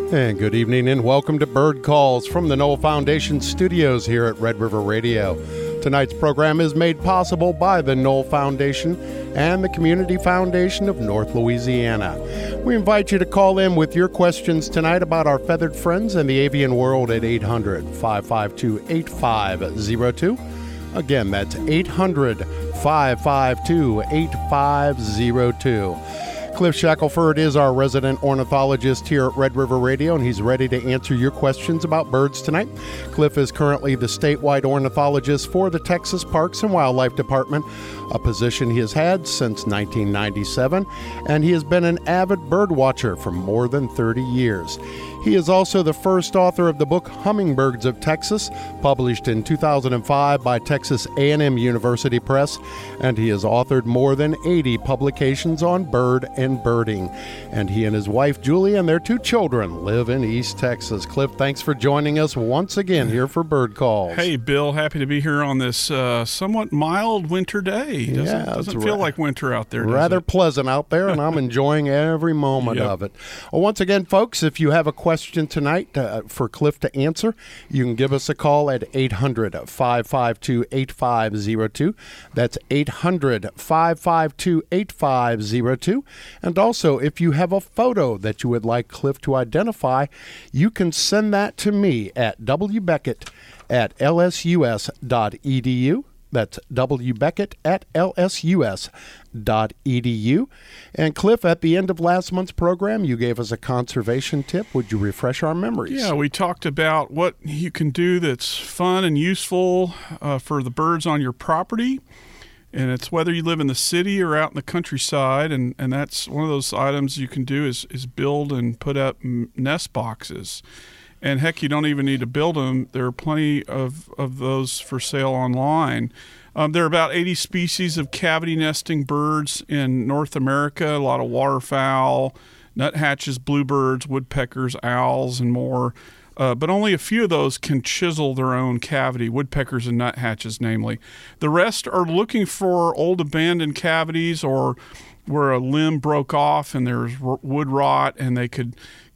And good evening and welcome to Bird Calls from the Noel Foundation studios here at Red River Radio. Tonight's program is made possible by the Noel Foundation and the Community Foundation of North Louisiana. We invite you to call in with your questions tonight about our feathered friends and the avian world at 800-552-8502. Again, that's 800-552-8502. Cliff Shackelford is our resident ornithologist here at Red River Radio, and he's ready to answer your questions about birds tonight. Cliff is currently the statewide ornithologist for the Texas Parks and Wildlife Department, a position he has had since 1997, and he has been an avid bird watcher for more than 30 years. He is also the first author of the book Hummingbirds of Texas, published in 2005 by Texas A&M University Press, and he has authored more than 80 publications on bird and birding. And he and his wife, Julie, and their 2 children live in East Texas. Cliff, thanks for joining us once again here for Bird Calls. Hey, Bill, happy to be here on this somewhat mild winter day. Doesn't feel like winter out there, rather pleasant out there, and I'm enjoying every moment of it. Well, once again, folks, if you have a question tonight for Cliff to answer, you can give us a call at 800-552-8502. That's 800-552-8502. And also, if you have a photo that you would like Cliff to identify, you can send that to me at wbeckett@lsus.edu. That's wbeckett@lsus.edu. And Cliff, at the end of last month's program, you gave us a conservation tip. Would you refresh our memories? Yeah, we talked about what you can do that's fun and useful for the birds on your property. And it's whether you live in the city or out in the countryside. And that's one of those items you can do is build and put up nest boxes. And heck, you don't even need to build them. There are plenty of those for sale online. There are about 80 species of cavity nesting birds in North America, a lot of waterfowl, nuthatches, bluebirds, woodpeckers, owls, and more. But only a few of those can chisel their own cavity, woodpeckers and nuthatches namely. The rest are looking for old abandoned cavities or where a limb broke off and there's wood rot and they could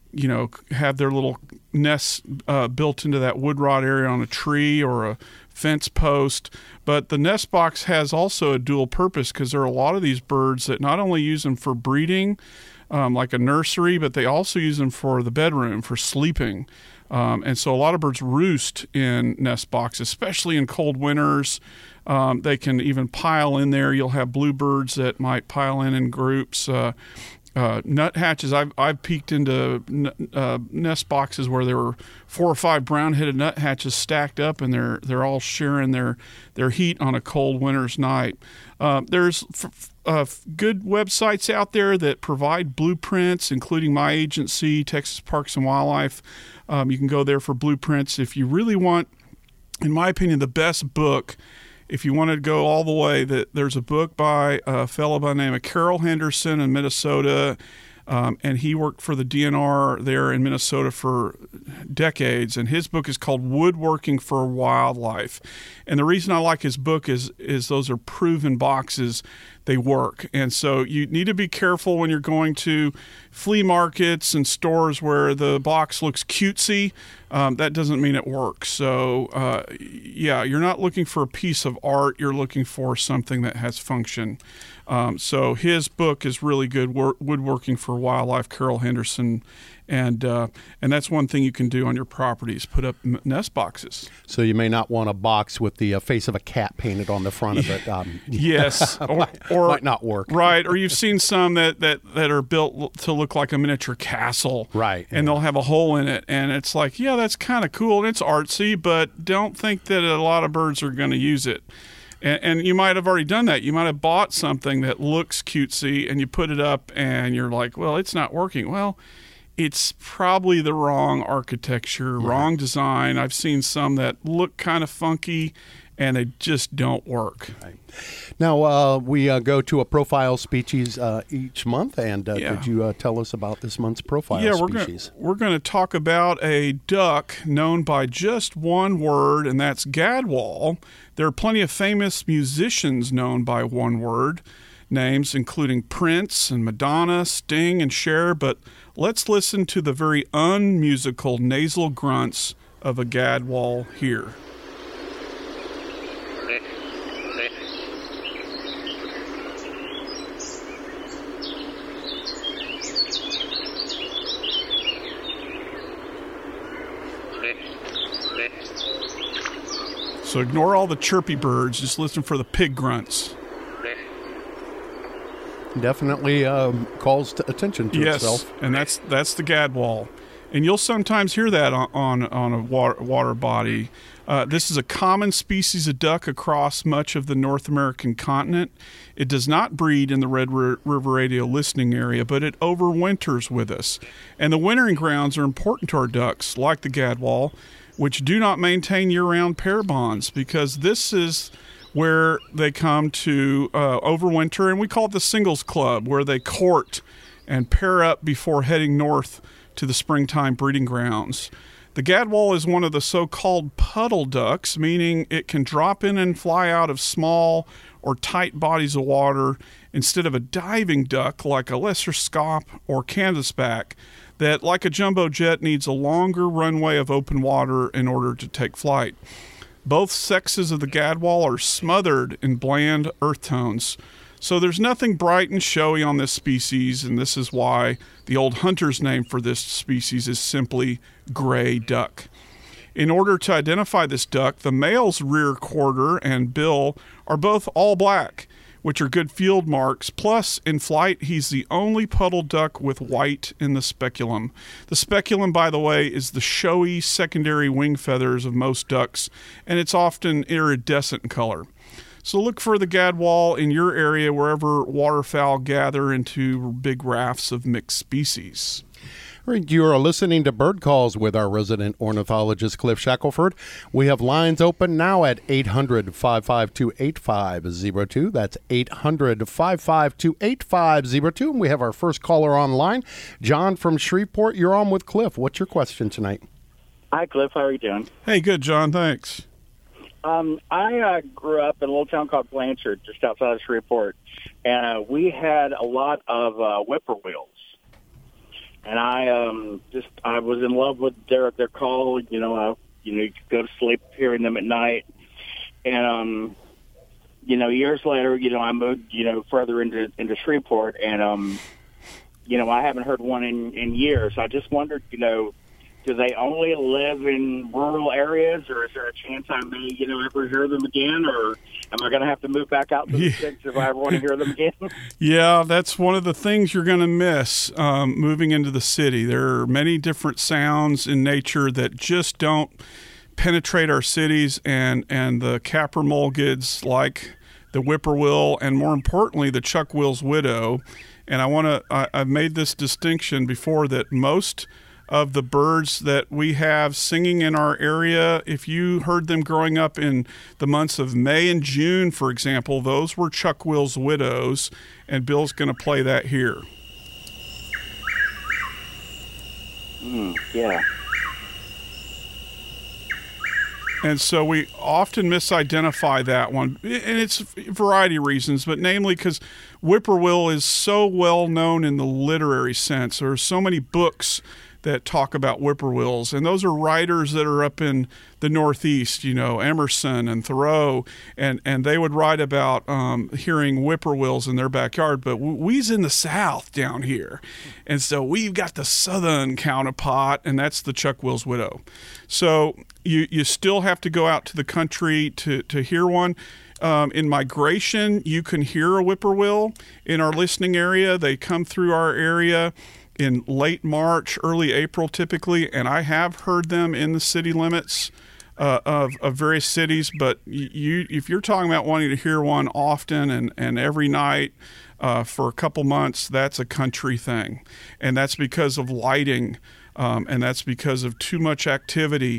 have their little nests built into that wood rot area on a tree or a fence post. But the nest box has also a dual purpose because there are a lot of these birds that not only use them for breeding, like a nursery, but they also use them for the bedroom, for sleeping. And so a lot of birds roost in nest boxes, especially in cold winters. They can even pile in there. You'll have bluebirds that might pile in groups. Nuthatches, I've peeked into nest boxes where there were 4 or 5 brown-headed nuthatches stacked up, and they're all sharing their heat on a cold winter's night. There's good websites out there that provide blueprints, including my agency, Texas Parks and Wildlife. You can go there for blueprints. If you really want, in my opinion, the best book, if you want to go all the way, there's a book by a fellow by the name of Carol Henderson in Minnesota, and he worked for the DNR there in Minnesota for decades, and his book is called Woodworking for Wildlife. And the reason I like his book is those are proven boxes. They work. And so you need to be careful when you're going to flea markets and stores where the box looks cutesy. That doesn't mean it works. So, you're not looking for a piece of art. You're looking for something that has function. So his book is really good, Woodworking for Wildlife, Carol Henderson. And that's one thing you can do on your properties, put up nest boxes. So you may not want a box with the face of a cat painted on the front of it. Yes. or might not work. Right. Or you've seen some that are built to look like a miniature castle. Right. And they'll have a hole in it. And it's like, yeah, that's kind of cool and it's artsy, but don't think that a lot of birds are going to use it. And you might have already done that. You might have bought something that looks cutesy and you put it up and you're like, well, it's not working. Well, it's probably the wrong architecture, wrong design. I've seen some that look kind of funky and they just don't work. Right. Now, we go to a profile species each month, and could you tell us about this month's profile species? We're going to talk about a duck known by just one word, and that's gadwall. There are plenty of famous musicians known by one word. names, including Prince and Madonna, Sting, and Cher, but let's listen to the very unmusical nasal grunts of a gadwall here. So ignore all the chirpy birds, just listen for the pig grunts. Definitely calls attention to itself. Yes, and that's the gadwall. And you'll sometimes hear that on a water body. This is a common species of duck across much of the North American continent. It does not breed in the Red River Radio listening area, but it overwinters with us. And the wintering grounds are important to our ducks, like the gadwall, which do not maintain year-round pair bonds, because this is where they come to overwinter, and we call it the singles club, where they court and pair up before heading north to the springtime breeding grounds. The gadwall is one of the so-called puddle ducks, meaning it can drop in and fly out of small or tight bodies of water instead of a diving duck like a lesser scaup or canvasback that, like a jumbo jet, needs a longer runway of open water in order to take flight. Both sexes of the gadwall are smothered in bland earth tones, so there's nothing bright and showy on this species, and this is why the old hunter's name for this species is simply gray duck. In order to identify this duck, the male's rear quarter and bill are both all black, which are good field marks. Plus, in flight, he's the only puddle duck with white in the speculum. The speculum, by the way, is the showy secondary wing feathers of most ducks, and it's often iridescent in color. So look for the gadwall in your area wherever waterfowl gather into big rafts of mixed species. You are listening to Bird Calls with our resident ornithologist, Cliff Shackelford. We have lines open now at 800-552-8502. That's 800-552-8502. And we have our first caller online, John from Shreveport. You're on with Cliff. What's your question tonight? Hi, Cliff. How are you doing? Hey, good, John. Thanks. I grew up in a little town called Blanchard, just outside of Shreveport, and we had a lot of whippoorwills. And I was in love with their call. You could go to sleep hearing them at night. And years later, I moved further into Shreveport, and I haven't heard one in years. I just wondered, do they only live in rural areas, or is there a chance I may, ever hear them again, or am I going to have to move back out to the sticks if I ever want to hear them again? Yeah, that's one of the things you're going to miss moving into the city. There are many different sounds in nature that just don't penetrate our cities, and the Capra mulgids, like the whippoorwill, and more importantly, the chuck-will's widow. And I've made this distinction before that most of the birds that we have singing in our area, if you heard them growing up in the months of May and June, for example, those were chuck-will's widows, and Bill's going to play that here. Yeah. And so we often misidentify that one, and it's a variety of reasons, but namely because whippoorwill is so well known in the literary sense. There are so many books that talk about whippoorwills, and those are writers that are up in the Northeast, Emerson and Thoreau, and they would write about hearing whippoorwills in their backyard, but we's in the South down here, and so we've got the Southern counterpart, and that's the chuck-will's widow. So you still have to go out to the country to hear one. In migration, you can hear a whippoorwill in our listening area. They come through our area in late March, early April typically, and I have heard them in the city limits of various cities, but if you're talking about wanting to hear one often and every night for a couple months, that's a country thing. And that's because of lighting, and that's because of too much activity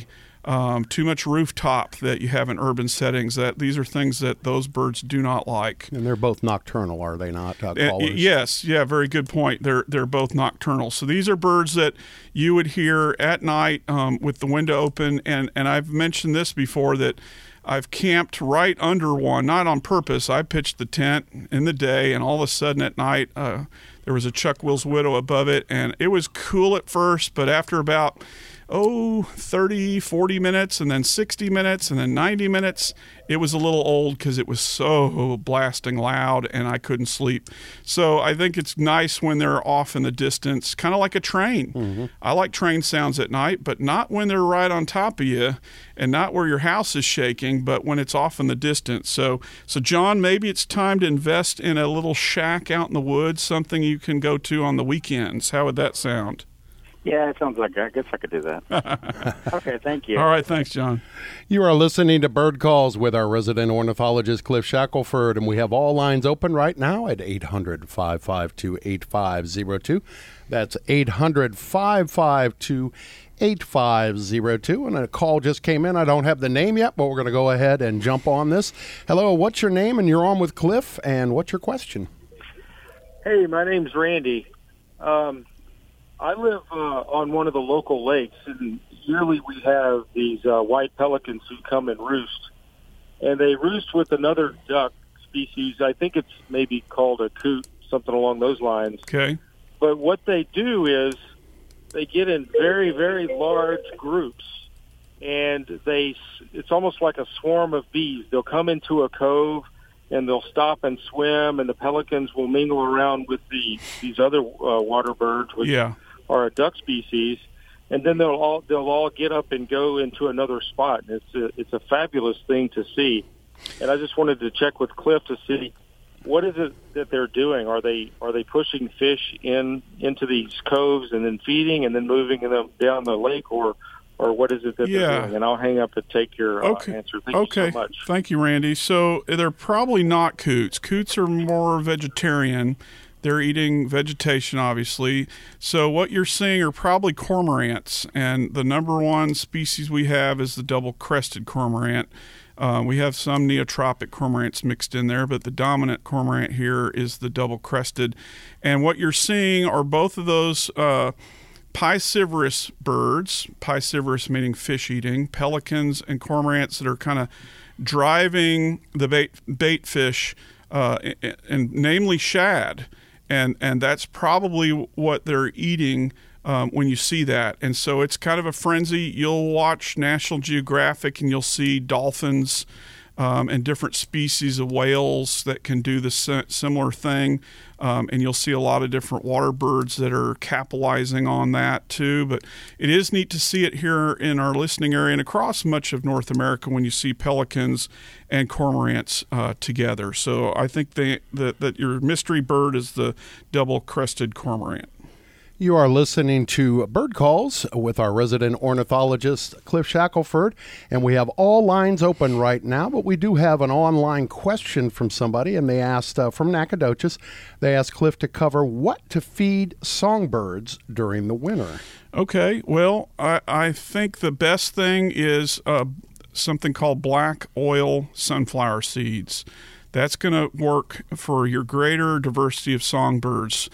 too much rooftop that you have in urban settings. That these are things that those birds do not like. And they're both nocturnal, are they not? Callers? Yes, yeah, very good point. They're both nocturnal. So these are birds that you would hear at night with the window open. And I've mentioned this before, that I've camped right under one, not on purpose. I pitched the tent in the day, and all of a sudden at night, there was a Chuck Will's Widow above it, and it was cool at first, but after about 30, 40 minutes, and then 60 minutes, and then 90 minutes, it was a little old because it was so blasting loud and I couldn't sleep. So I think it's nice when they're off in the distance, kind of like a train. Mm-hmm. I like train sounds at night, but not when they're right on top of you and not where your house is shaking, but when it's off in the distance. So John, maybe it's time to invest in a little shack out in the woods, something you can go to on the weekends. How would that sound? Yeah, it sounds like I guess I could do that. Okay, thank you. All right, thanks, John. You are listening to Bird Calls with our resident ornithologist, Cliff Shackelford, and we have all lines open right now at 800-552-8502. That's 800-552-8502. And a call just came in. I don't have the name yet, but we're going to go ahead and jump on this. Hello, what's your name? And you're on with Cliff, and what's your question? Hey, my name's Randy. I live on one of the local lakes, and yearly we have these white pelicans who come and roost. And they roost with another duck species. I think it's maybe called a coot, something along those lines. Okay. But what they do is they get in very, very large groups, and it's almost like a swarm of bees. They'll come into a cove, and they'll stop and swim, and the pelicans will mingle around with these other water birds, which are a duck species, and then they'll all get up and go into another spot. And it's a fabulous thing to see. And I just wanted to check with Cliff to see what is it that they're doing. Are they pushing fish into these coves and then feeding and then moving them down the lake, or what is it that they're doing? And I'll hang up and take your answer. Thank you so much. Thank you, Randy. So they're probably not coots. Coots are more vegetarian. They're eating vegetation, obviously. So what you're seeing are probably cormorants, and the number one species we have is the double-crested cormorant. We have some neotropic cormorants mixed in there, but the dominant cormorant here is the double-crested. And what you're seeing are both of those piscivorous birds, piscivorous meaning fish-eating, pelicans and cormorants that are kind of driving the bait fish, and namely shad. And that's probably what they're eating when you see that. And so it's kind of a frenzy. You'll watch National Geographic and you'll see dolphins and different species of whales that can do the similar thing. And you'll see a lot of different water birds that are capitalizing on that too. But it is neat to see it here in our listening area and across much of North America when you see pelicans and cormorants together. So I think that your mystery bird is the double-crested cormorant. You are listening to Bird Calls with our resident ornithologist, Cliff Shackelford, and we have all lines open right now, but we do have an online question from somebody, and they asked, from Nacogdoches, they asked Cliff to cover what to feed songbirds during the winter. Okay, well, I think the best thing is something called black oil sunflower seeds. That's going to work for your greater diversity of songbirds.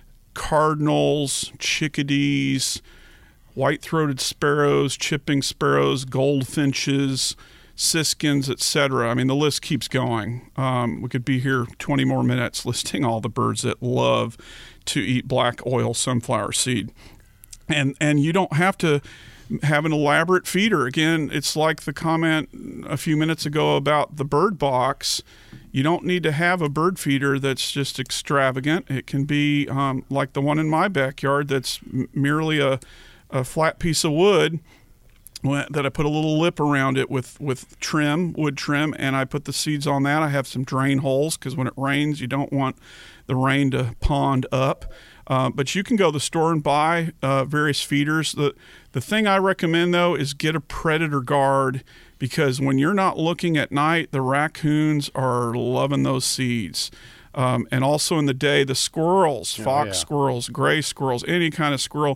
Cardinals, chickadees, white-throated sparrows, chipping sparrows, goldfinches, siskins, etc. I mean, the list keeps going. We could be here 20 more minutes listing all the birds that love to eat black oil sunflower seed. And you don't have to have an elaborate feeder. Again, it's like the comment a few minutes ago about the bird box. You don't need to have a bird feeder that's just extravagant. It can be like the one in my backyard that's merely a flat piece of wood that I put a little lip around it with wood trim, and I put the seeds on that. I have some drain holes because when it rains, you don't want the rain to pond up. But you can go to the store and buy various feeders. The thing I recommend, though, is get a predator guard, because when you're not looking at night, the raccoons are loving those seeds. And also in the day, the squirrels, fox squirrels, gray squirrels, any kind of squirrel,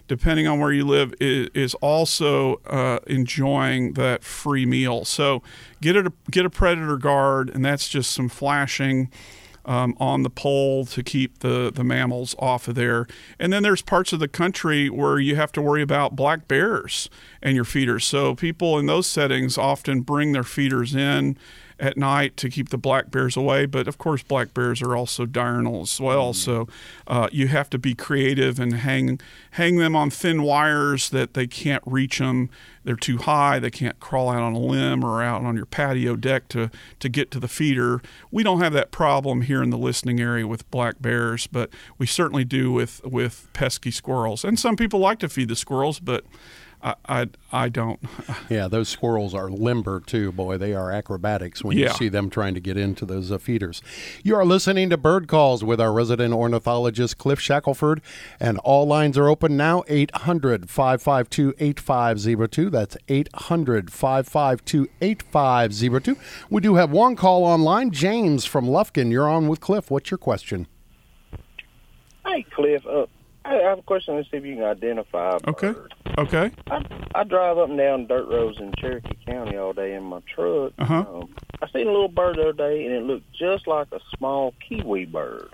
depending on where you live, is also enjoying that free meal. So get a predator guard, and that's just some flashing on the pole to keep the mammals off of there. And then there's parts of the country where you have to worry about black bears and your feeders. So people in those settings often bring their feeders in at night to keep the black bears away. But of course, black bears are also diurnal as well. So you have to be creative and hang them on thin wires that they can't reach them. They're too high. They can't crawl out on a limb or out on your patio deck to get to the feeder. We don't have that problem here in the listening area with black bears, but we certainly do with pesky squirrels. And some people like to feed the squirrels, but I don't. Yeah, those squirrels are limber too. Boy, they are acrobatics when you see them trying to get into those feeders. You are listening to Bird Calls with our resident ornithologist, Cliff Shackelford, and all lines are open now, 800-552-8502. That's 800-552-8502. We do have one call online. James from Lufkin, you're on with Cliff. What's your question? Hey, Cliff. I have a question to see if you can identify a bird. Okay. I drive up and down dirt roads in Cherokee County all day in my truck. Uh-huh. I seen a little bird the other day, and it looked just like a small kiwi bird.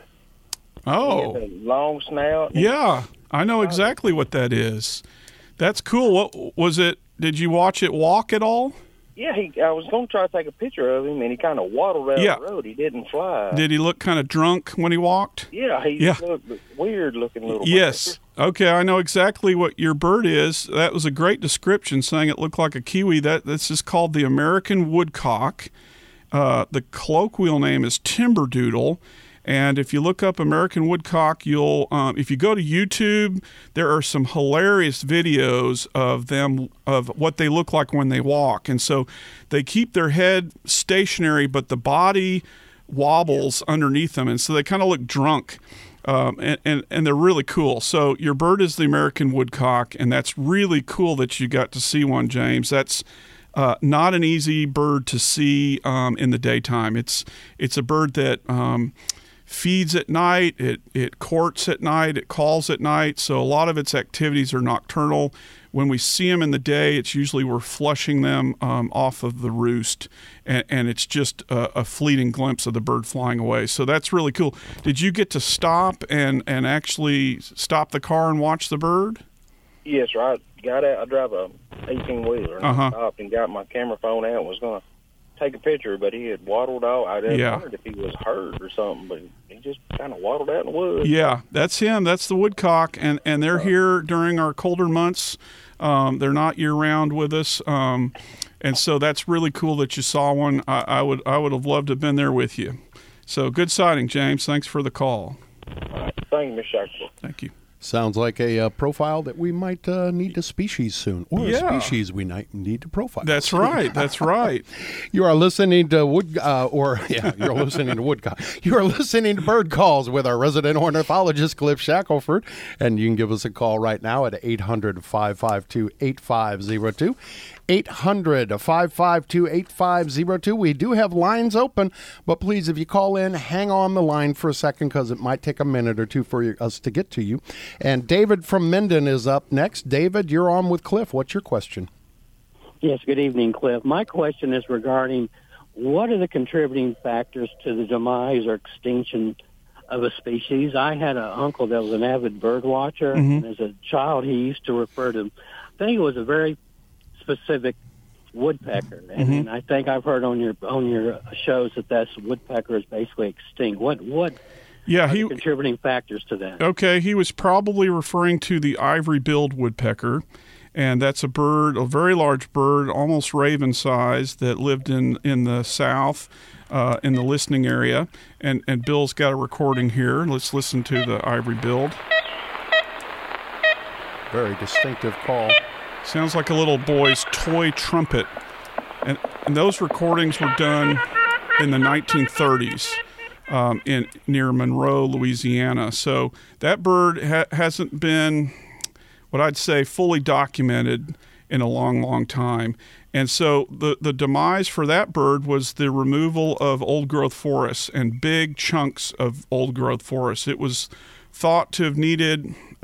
Oh. It had a long snout. Yeah, I know exactly what that is. That's cool. What was it? Did you watch it walk at all? Yeah, I was going to try to take a picture of him, and he kind of waddled down the road. He didn't fly. Did he look kind of drunk when he walked? Yeah, he looked weird-looking little bird. Yes. Okay, I know exactly what your bird is. That was a great description, saying it looked like a kiwi. This is called the American woodcock. The colloquial name is timberdoodle. And if you look up American woodcock, you'll if you go to YouTube, there are some hilarious videos of them, of what they look like when they walk. And so they keep their head stationary, but the body wobbles underneath them. And so they kind of look drunk. And they're really cool. So your bird is the American woodcock, and that's really cool that you got to see one, James. That's not an easy bird to see in the daytime. It's a bird that feeds at night, it courts at night, it calls at night, so a lot of its activities are nocturnal. When we see them in the day, it's usually we're flushing them off of the roost, and it's just a fleeting glimpse of the bird flying away. So that's really cool. Did you get to stop and actually stop the car and watch the bird? Yes, sir. I got out. I drive a 18-wheeler, and I stopped and got my camera phone out and was going to take a picture, but he had waddled out. I wondered if he was hurt or something, but he just kind of waddled out in the woods. Yeah, that's him. That's the woodcock, and they're here during our colder months. They're not year-round with us, and so that's really cool that you saw one. I would have loved to have been there with you. So good sighting, James. Thanks for the call. All right. Thank you, Mr. Shackleton. Thank you. Sounds like a profile that we might need to species soon, or a species we might need to profile. That's right. That's right. You are listening to you're listening to Woodcock. You are listening to Bird Calls with our resident ornithologist, Cliff Shackelford, and you can give us a call right now at 800-552-8502. 800-552-8502. We do have lines open, but please, if you call in, hang on the line for a second because it might take a minute or two for us to get to you. And David from Minden is up next. David, you're on with Cliff. What's your question? Yes, good evening, Cliff. My question is regarding what are the contributing factors to the demise or extinction of a species? I had an uncle that was an avid bird watcher, and as a child he used to refer to, I think it was a very specific woodpecker, and I think I've heard on your shows that woodpecker is basically extinct. What are the contributing factors to that? Okay, he was probably referring to the ivory-billed woodpecker, and that's a bird, a very large bird, almost raven-sized, that lived in the South, in the listening area, and Bill's got a recording here. Let's listen to the ivory-billed. Very distinctive call. Sounds like a little boy's toy trumpet. And those recordings were done in the 1930s near Monroe, Louisiana. So that bird hasn't been, what I'd say, fully documented in a long, long time. And so the demise for that bird was the removal of old-growth forests and big chunks of old-growth forests. It was thought to have needed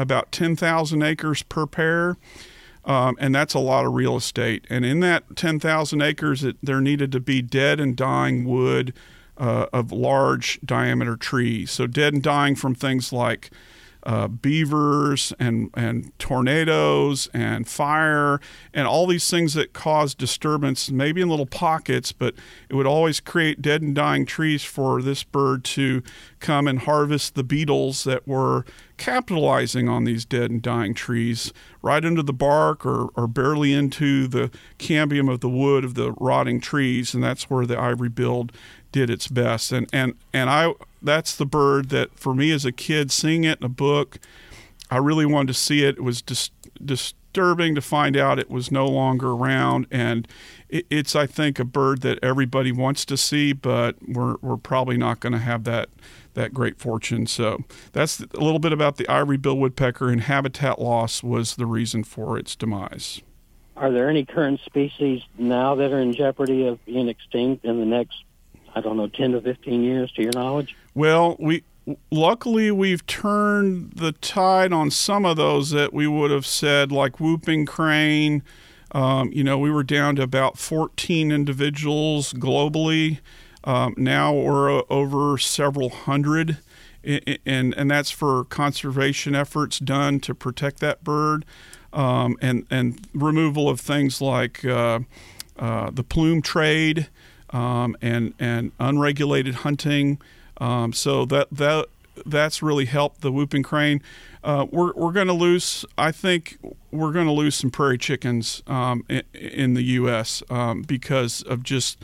about 10,000 acres per pair. And that's a lot of real estate. And in that 10,000 acres, there needed to be dead and dying wood of large diameter trees. So dead and dying from things like beavers and tornadoes and fire and all these things that cause disturbance, maybe in little pockets, but it would always create dead and dying trees for this bird to come and harvest the beetles that were capitalizing on these dead and dying trees right into the bark or barely into the cambium of the wood of the rotting trees. And that's where the ivory-billed did its best. And that's the bird that, for me as a kid, seeing it in a book, I really wanted to see it. It was disturbing to find out it was no longer around. And it's, I think, a bird that everybody wants to see, but we're probably not going to have that great fortune. So that's a little bit about the ivory-billed woodpecker, and habitat loss was the reason for its demise. Are there any current species now that are in jeopardy of being extinct in the next, 10 to 15 years, to your knowledge? Well, luckily we've turned the tide on some of those that we would have said, like whooping crane. We were down to about 14 individuals globally. Now we're over several hundred, and that's for conservation efforts done to protect that bird, and removal of things like the plume trade, and unregulated hunting. So that's really helped the whooping crane. We're going to lose. I think we're going to lose some prairie chickens in the U.S. Because of just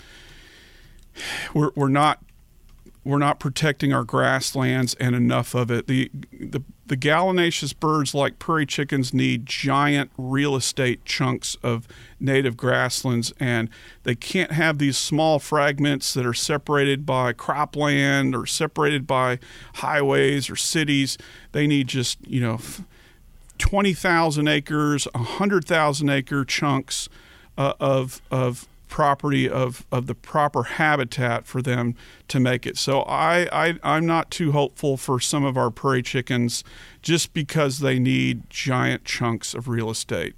we're not protecting our grasslands and enough of it. The gallinaceous birds, like prairie chickens, need giant real estate chunks of native grasslands, and they can't have these small fragments that are separated by cropland or separated by highways or cities. They need just 20,000 acres, 100,000 acre chunks of property of the proper habitat for them to make it. So I'm not too hopeful for some of our prairie chickens just because they need giant chunks of real estate.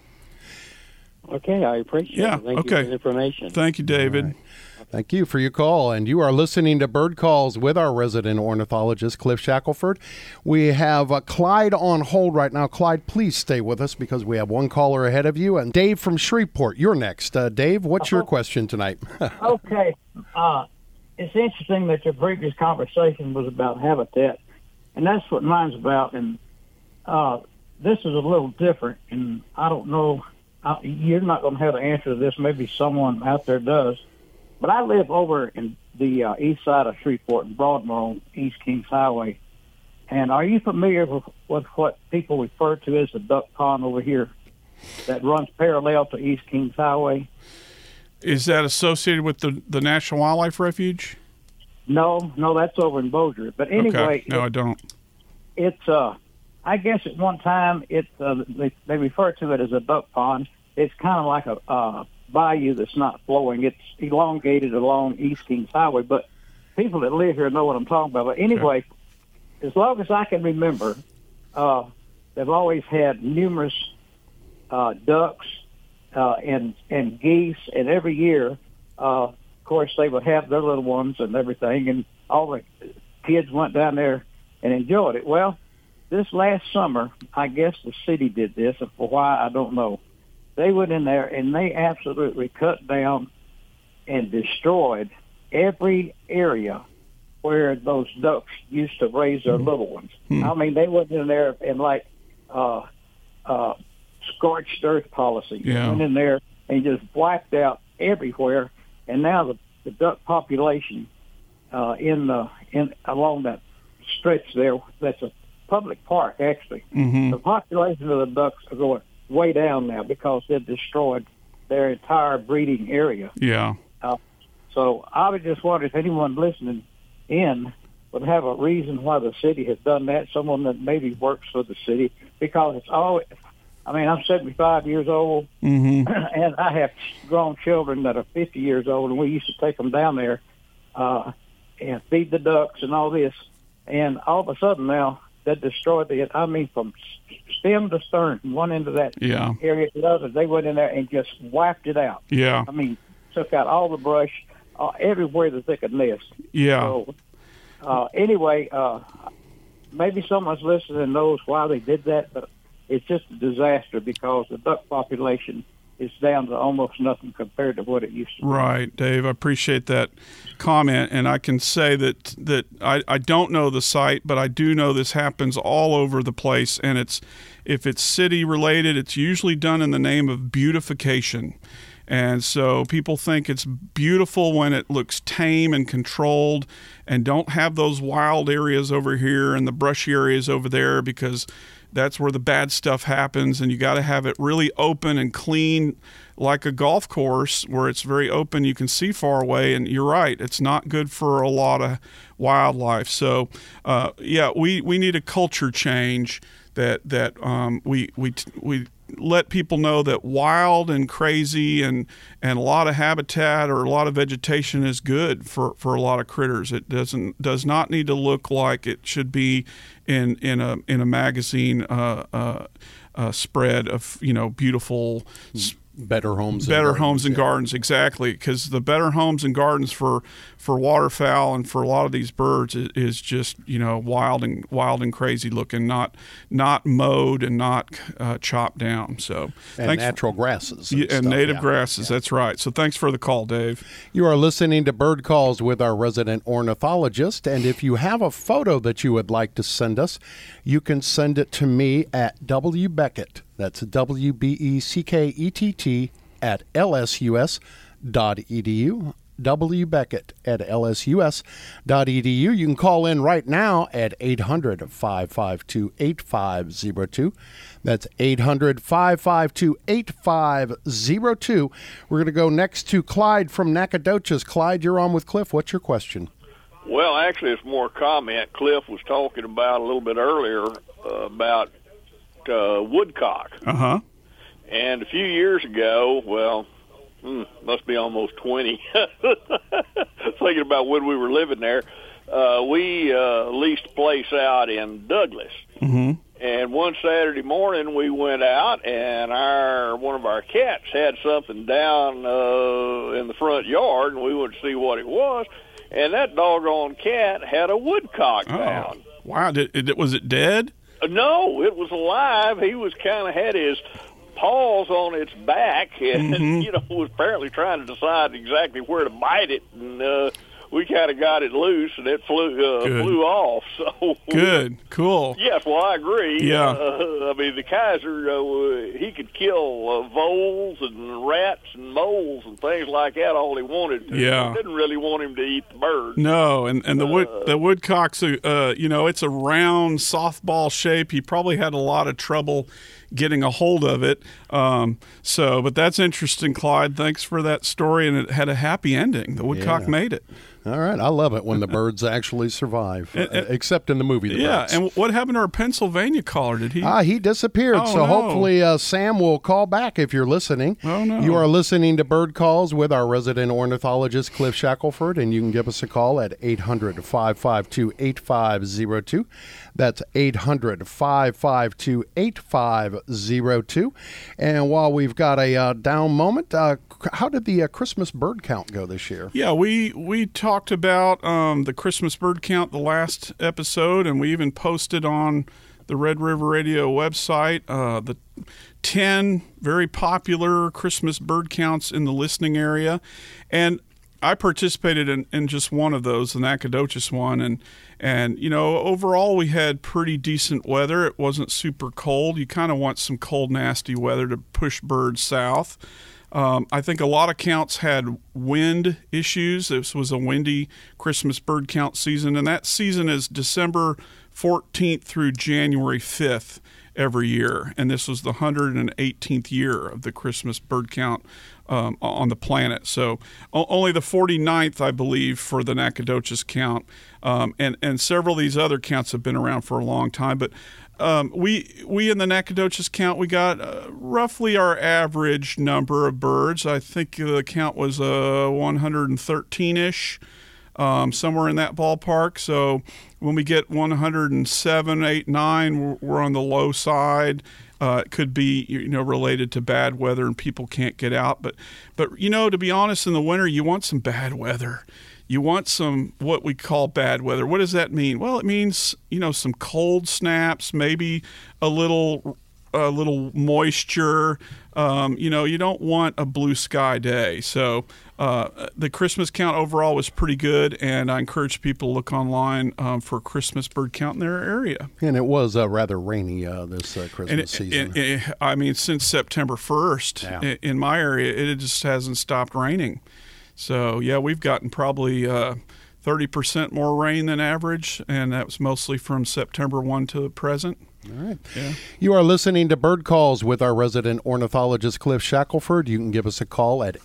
Okay, I appreciate it. Thank you for the information. Thank you, David. Right. Thank you for your call, and you are listening to Bird Calls with our resident ornithologist, Cliff Shackelford. We have Clyde on hold right now. Clyde, please stay with us because we have one caller ahead of you. And Dave from Shreveport, you're next. Dave, what's your question tonight? Okay. It's interesting that your previous conversation was about habitat, and that's what mine's about. And this is a little different, and I don't know. You're not going to have the answer to this. Maybe someone out there does. But I live over in the east side of Shreveport in Broadmoor on East Kings Highway. And are you familiar with what people refer to as the duck pond over here that runs parallel to East Kings Highway? Is that associated with the National Wildlife Refuge? No, that's over in Bossier. But anyway, okay. No, I don't. It's I guess at one time they refer to it as a duck pond. It's kind of like a bayou that's not flowing. It's elongated along East Kings Highway, but people that live here know what I'm talking about. But anyway, as long as I can remember, they've always had numerous ducks and geese, and every year, of course, they would have their little ones and everything, and all the kids went down there and enjoyed it. Well, this last summer, I guess the city did this, and for why, I don't know. They went in there and they absolutely cut down and destroyed every area where those ducks used to raise their little ones. I mean, they went in there and like scorched earth policy. Yeah. Went in there and just wiped out everywhere. And now the duck population along that stretch there, that's a public park actually. Mm-hmm. The population of the ducks are going way down now because they've destroyed their entire breeding area. Yeah. So I was just wondering if anyone listening in would have a reason why the city has done that, someone that maybe works for the city, because it's always, I'm 75 years old, mm-hmm. and I have grown children that are 50 years old, and we used to take them down there and feed the ducks and all this. And all of a sudden now, that destroyed from stem to stern, from one end of that area to the other. They went in there and just wiped it out. Yeah. Took out all the brush everywhere that they could nest. Yeah. So, anyway, maybe someone's listening and knows why they did that, but it's just a disaster because the duck population is down to almost nothing compared to what it used to be. Right, Dave. I appreciate that comment, and I can say that I don't know the site, but I do know this happens all over the place, and if it's city related, it's usually done in the name of beautification. And so people think it's beautiful when it looks tame and controlled and don't have those wild areas over here and the brushy areas over there, because that's where the bad stuff happens. And you got to have it really open and clean, like a golf course where it's very open. You can see far away. And you're right, it's not good for a lot of wildlife. So, we need a culture change that we let people know that wild and crazy and a lot of habitat or a lot of vegetation is good for a lot of critters. It does not need to look like it should be in a magazine spread of beautiful Better Homes and Gardens, exactly, because the Better Homes and Gardens for waterfowl and for a lot of these birds is just wild and crazy looking, not mowed and not chopped down. So and natural grasses and native grasses. That's right. So thanks for the call, Dave. You are listening to Bird Calls with our resident ornithologist, and if you have a photo that you would like to send us, you can send it to me at W. Beckett. That's WBECKETT at lsus.edu. W. Beckett at lsus.edu. You can call in right now at 800-552-8502. That's 800-552-8502. We're going to go next to Clyde from Nacogdoches. Clyde, you're on with Cliff. What's your question? Well, actually, it's more a comment. Cliff was talking about a little bit earlier about woodcock. Uh-huh. And a few years ago, must be almost 20, thinking about when we were living there, we leased a place out in Douglas. Mm-hmm. And one Saturday morning we went out, and one of our cats had something down in the front yard, and we went to see what it was. And that doggone cat had a woodcock down. Wow. Was it dead? No, it was alive. He was kind of had his paws on its back and, was apparently trying to decide exactly where to bite it. And we kind of got it loose, and it flew off. So good, cool. Yes, well, I agree. Yeah. The Kaiser, he could kill voles and rats and moles and things like that all he wanted to. Yeah. He didn't really want him to eat the bird. No, and the woodcock's, it's a round softball shape. He probably had a lot of trouble getting a hold of it. But that's interesting, Clyde. Thanks for that story, and it had a happy ending. The woodcock made it. All right. I love it when the birds actually survive, except in the movie The Birds. And what happened to our Pennsylvania caller? Did he? He disappeared. Hopefully Sam will call back if you're listening. Oh, no. You are listening to Bird Calls with our resident ornithologist, Cliff Shackelford, and you can give us a call at 800-552-8502. That's 800-552-8502. And while we've got a down moment, how did the Christmas bird count go this year? Yeah, we talked about the Christmas bird count the last episode, and we even posted on the Red River Radio website the 10 very popular Christmas bird counts in the listening area. And I participated in just one of those, the Nacogdoches one, and overall we had pretty decent weather. It wasn't super cold. You kind of want some cold, nasty weather to push birds south. I think a lot of counts had wind issues. This was a windy Christmas bird count season, and that season is December 14th through January 5th every year, and this was the 118th year of the Christmas bird count on the planet. So only the 49th, I believe, for the Nacogdoches count, and several of these other counts have been around for a long time. But we in the Nacogdoches count, we got roughly our average number of birds. I think the count was 113-ish somewhere in that ballpark. So when we get 107, 8, 9, we're on the low side. It could be, related to bad weather and people can't get out. But to be honest, in the winter, you want some bad weather. You want some what we call bad weather. What does that mean? Well, it means, some cold snaps, maybe a little moisture. You don't want a blue sky day. So the Christmas count overall was pretty good, and I encourage people to look online for a Christmas bird count in their area. And it was rather rainy this Christmas season. Since September 1st in my area, it just hasn't stopped raining. So, we've gotten probably 30% more rain than average, and that was mostly from September 1 to the present. All right. Yeah. You are listening to Bird Calls with our resident ornithologist, Cliff Shackelford. You can give us a call at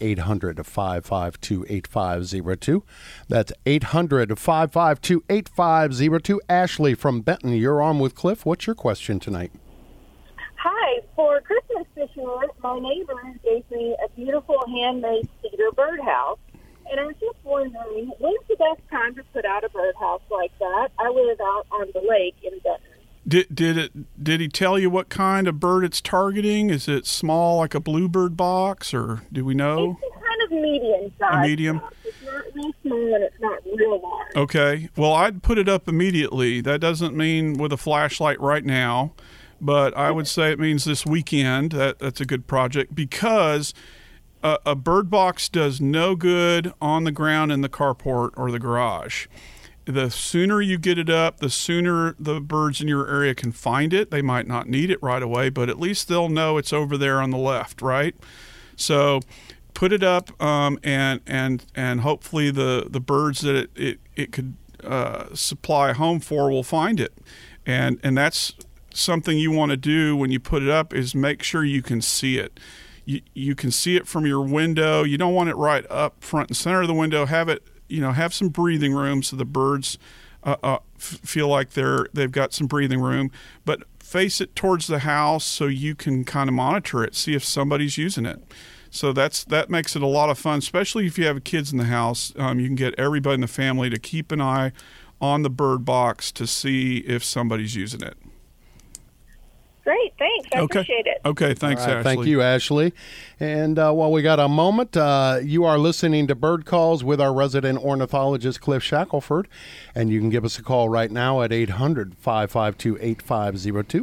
800-552-8502. That's 800-552-8502. Ashley from Benton, you're on with Cliff. What's your question tonight? Hi. For Christmas this year, my neighbor gave me a beautiful handmade cedar birdhouse. And I was just wondering, when's the best time to put out a birdhouse like that? I live out on the lake in Benton. Did he tell you what kind of bird it's targeting? Is it small, like a bluebird box, or do we know? It's kind of medium size. A medium? It's not real small and it's not real large. Okay. Well, I'd put it up immediately. That doesn't mean with a flashlight right now, but I would say it means this weekend. That's a good project, because a bird box does no good on the ground in the carport or the garage. The sooner you get it up, the sooner the birds in your area can find it. They might not need it right away, but at least they'll know it's over there on the left, right? So put it up, and hopefully the birds that it could supply a home for will find it. And that's something you want to do when you put it up, is make sure you can see it. You can see it from your window. You don't want it right up front and center of the window. Have some breathing room so the birds feel like they've got some breathing room, but face it towards the house so you can kind of monitor it, see if somebody's using it. So that makes it a lot of fun, especially if you have kids in the house. You can get everybody in the family to keep an eye on the bird box to see if somebody's using it. Great, thanks. I appreciate it. Okay, thanks, right, Ashley. Thank you, Ashley. And while we got a moment, you are listening to Bird Calls with our resident ornithologist, Cliff Shackelford. And you can give us a call right now at 800-552-8502.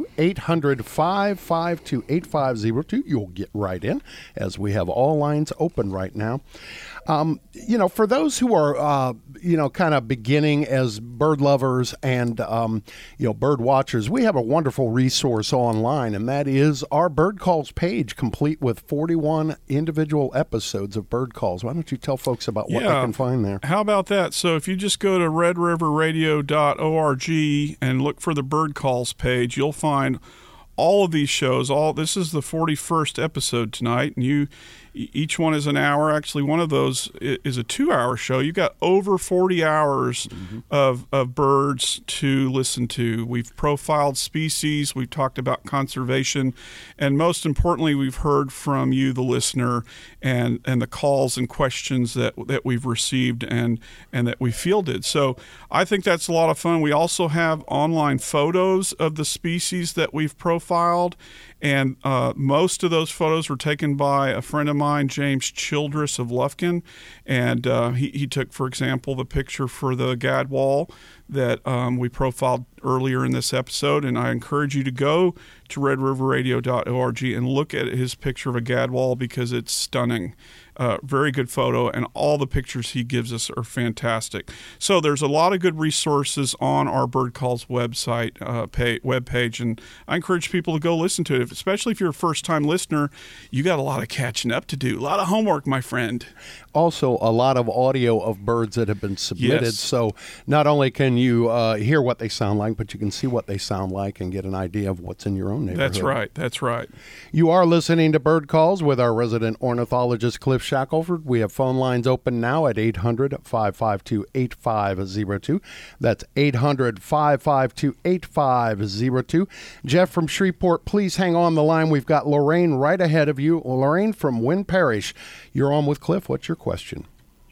800-552-8502. You'll get right in, as we have all lines open right now. For those who are, kind of beginning as bird lovers and, bird watchers, we have a wonderful resource online, and that is our Bird Calls page, complete with 41 individual episodes of Bird Calls. Why don't you tell folks about what they can find there? How about that? So if you just go to redriverradio.org and look for the Bird Calls page, you'll find all of these shows. This is the 41st episode tonight, and each one is an hour. Actually, one of those is a 2-hour show. You've got over 40 hours of birds to listen to. We've profiled species. We've talked about conservation. And most importantly, we've heard from you, the listener, and the calls and questions that we've received and that we fielded. So I think that's a lot of fun. We also have online photos of the species that we've profiled. And most of those photos were taken by a friend of mine, James Childress of Lufkin. And he took, for example, the picture for the gadwall that we profiled earlier in this episode. And I encourage you to go to redriverradio.org and look at his picture of a gadwall, because it's stunning. Very good photo, and all the pictures he gives us are fantastic. So there's a lot of good resources on our Bird Calls website webpage, and I encourage people to go listen to it, especially if you're a first-time listener. You got a lot of catching up to do, a lot of homework, my friend. Also, a lot of audio of birds that have been submitted. Yes. So not only can you hear what they sound like, but you can see what they sound like and get an idea of what's in your own neighborhood. That's right. You are listening to Bird Calls with our resident ornithologist, Cliff Shackelford. We have phone lines open now at 800-552-8502. That's 800-552-8502. Jeff from Shreveport, please hang on the line. We've got Lorraine right ahead of you. Lorraine from Wynn Parish, you're on with Cliff. What's your question? I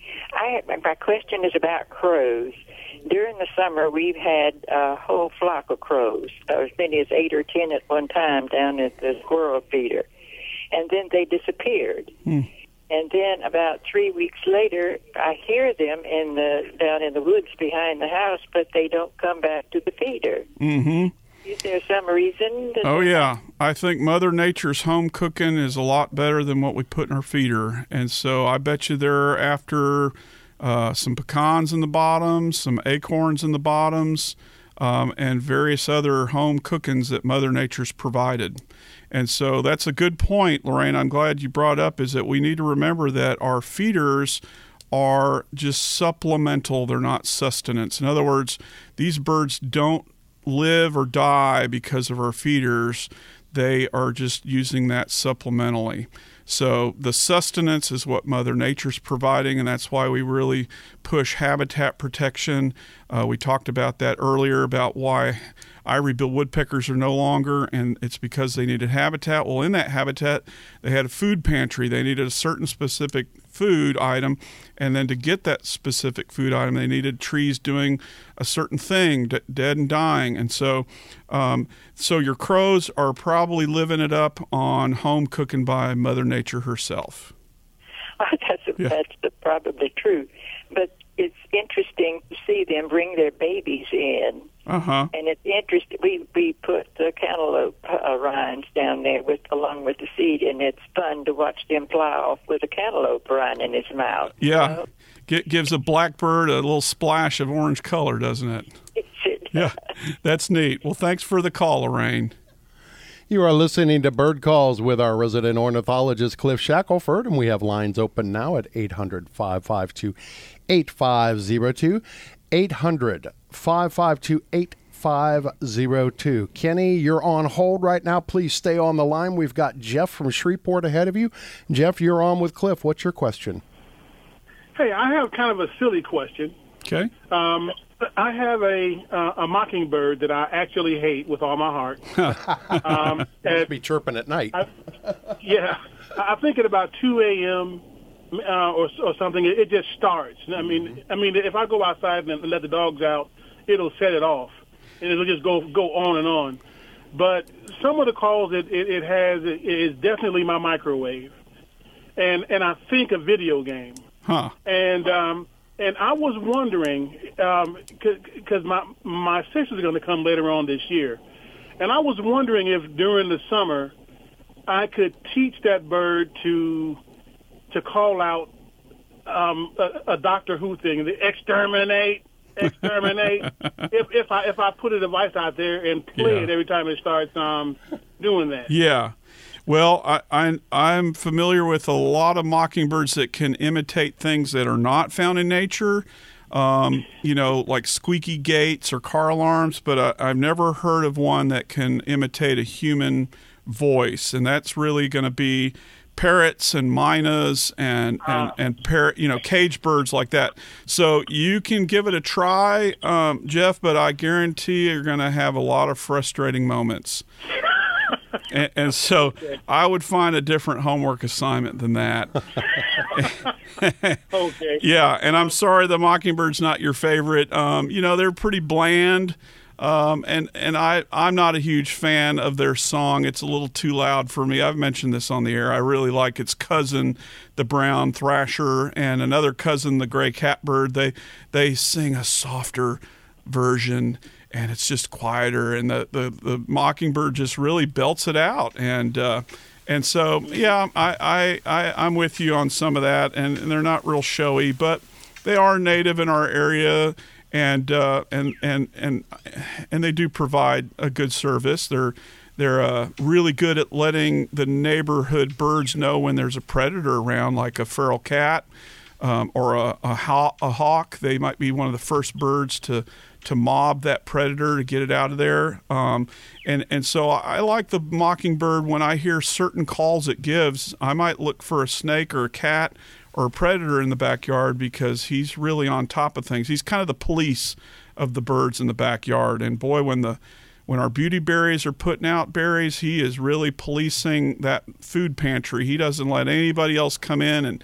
my question is about crows. During the summer, we've had a whole flock of crows, as many as 8 or 10 at one time down at the squirrel feeder. And then they disappeared. And then about 3 weeks later, I hear them down in the woods behind the house, but they don't come back to the feeder. Is there some reason? Oh, yeah. I think Mother Nature's home cooking is a lot better than what we put in our feeder. And so I bet you they're after some pecans in the bottoms, some acorns in the bottoms, and various other home cookings that Mother Nature's provided. And so that's a good point, Lorraine. I'm glad you brought up, is that we need to remember that our feeders are just supplemental. They're not sustenance. In other words, these birds don't live or die because of our feeders. They are just using that supplementally. So the sustenance is what Mother Nature's providing, and that's why we really push habitat protection. We talked about that earlier, about why ivory-billed woodpeckers are no longer, and it's because they needed habitat. Well, in that habitat, they had a food pantry. They needed a certain specific food item, and then to get that specific food item, they needed trees doing a certain thing, dead and dying. And so your crows are probably living it up on home cooking by Mother Nature herself. That's probably true. But it's interesting to see them bring their babies in. And it's interesting. We put the cantaloupe rinds down there along with the seed, and it's fun to watch them fly off with a cantaloupe rind in his mouth. Yeah, gives a blackbird a little splash of orange color, doesn't it? Yeah, that's neat. Well, thanks for the call, Lorraine. You are listening to Bird Calls with our resident ornithologist, Cliff Shackelford, and we have lines open now at 800-552-8502, 800-552-8502. Kenny, you're on hold right now. Please stay on the line. We've got Jeff from Shreveport ahead of you. Jeff, you're on with Cliff. What's your question? Hey, I have kind of a silly question. Okay. I have a mockingbird that I actually hate with all my heart. Must be chirping at night. I think at about 2 a.m. Or something, it just starts. I mean, if I go outside and let the dogs out, it'll set it off, and it'll just go on and on. But some of the calls it has is definitely my microwave, and I think a video game. And I was wondering, because my sister's going to come later on this year, and I was wondering if during the summer I could teach that bird to call out a Doctor Who thing, the exterminate. if I put a device out there and play it every time it starts doing that. Yeah. Well, I'm familiar with a lot of mockingbirds that can imitate things that are not found in nature, like squeaky gates or car alarms, but I've never heard of one that can imitate a human voice, and that's really going to be parrots and mynas and parrot, cage birds like that. So you can give it a try, Jeff, but I guarantee you're going to have a lot of frustrating moments. And so I would find a different homework assignment than that. Okay. Yeah, and I'm sorry the mockingbird's not your favorite. They're pretty bland. And I'm not a huge fan of their song. It's a little too loud for me. I've mentioned this on the air. I really like its cousin, the brown thrasher, and another cousin, the gray catbird. They sing a softer version, and it's just quieter, and the mockingbird just really belts it out. And so, yeah, I'm with you on some of that, and they're not real showy, but they are native in our area. And they do provide a good service. They're really good at letting the neighborhood birds know when there's a predator around, like a feral cat or a hawk. They might be one of the first birds to mob that predator to get it out of there. And so I like the mockingbird. When I hear certain calls it gives, I might look for a snake or a cat or a predator in the backyard, because he's really on top of things. He's kind of the police of the birds in the backyard. And boy, when our beauty berries are putting out berries, he is really policing that food pantry. He doesn't let anybody else come in and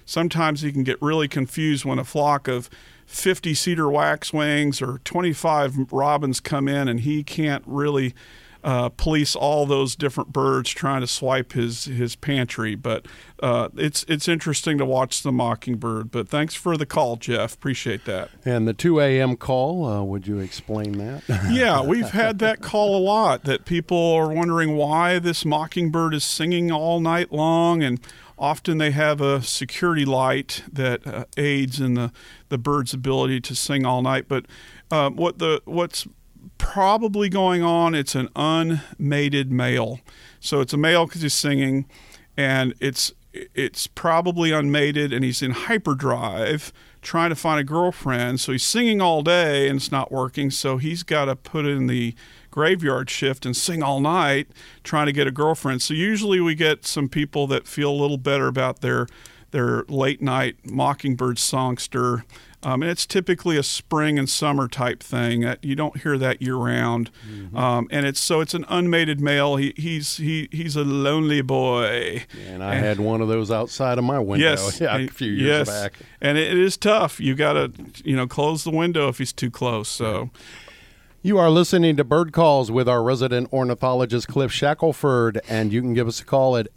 sometimes he can get really confused when a flock of 50 cedar waxwings or 25 robins come in, and he can't really police all those different birds trying to swipe his pantry. But it's interesting to watch the mockingbird. But thanks for the call, Jeff. Appreciate that. And the 2 a.m. call, would you explain that? Yeah, we've had that call a lot, that people are wondering why this mockingbird is singing all night long, and often they have a security light that aids in the bird's ability to sing all night. But what's probably going on, it's an unmated male. So it's a male because he's singing, and it's probably unmated, and he's in hyperdrive trying to find a girlfriend. So he's singing all day and it's not working, so he's got to put in the graveyard shift and sing all night trying to get a girlfriend. So usually we get some people that feel a little better about their late night mockingbird songster. And it's typically a spring and summer type thing. You don't hear that year round. Mm-hmm. And it's an unmated male. He's a lonely boy. And I had one of those outside of my window a few years back. And it is tough. You got to close the window if he's too close. So. You are listening to Bird Calls with our resident ornithologist, Cliff Shackelford, and you can give us a call at